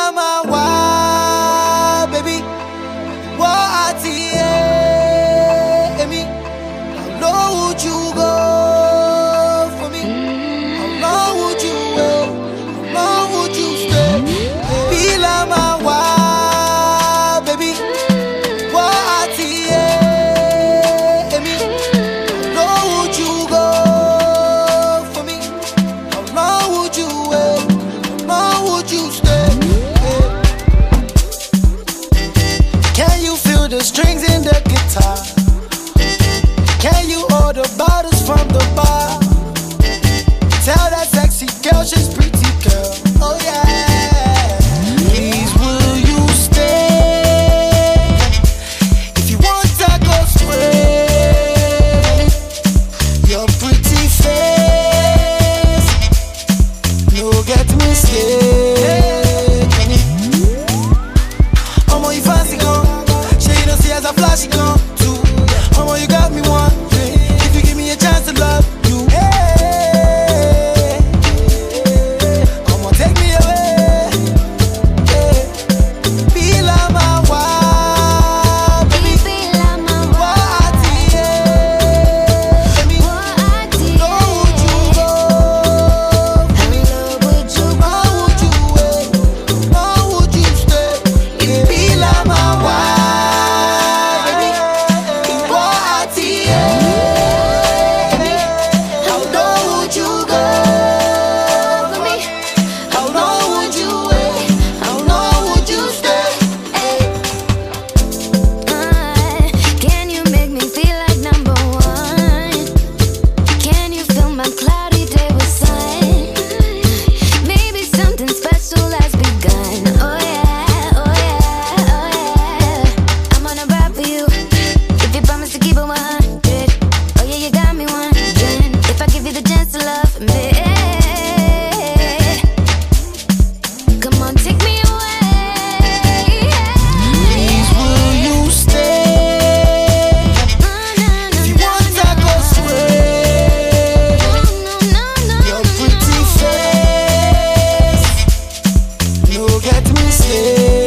my wife, baby. What I me? How low would you go for me? How long would you wait? How long would you stay? Be like my wife, baby. What I me? How low would you go for me? How long would you wait? How long would you stay? Can you feel the strings in the guitar? Can you order bottles from the bar? Tell that sexy girl she's pretty girl. Oh yeah. Please will you stay? If you want to go straight, your pretty face, no get me scared. Omo, you fancy gun? She you don't see as a flashy gun too. Omo, you got me wondering if you give me a chance to love you. Hey, Omo, take me away. Hey, be like my wife, baby. Be like my What I me? How would you go for me? How would you wait? How would you stay? Be like my wife, baby. What how low would you go for me? How long would you wait? How long would you stay? Can you make me feel like number one? Can you fill my cloudy day with sun? Maybe something special has begun. Oh yeah, oh yeah, oh yeah. I'm gonna rap for you if you promise to keep it 100. Oh yeah, you got me wondering if I give you the chance to love me. Come on, take me away. Please will you stay? If you want to go straight, your pretty face, no get me scared.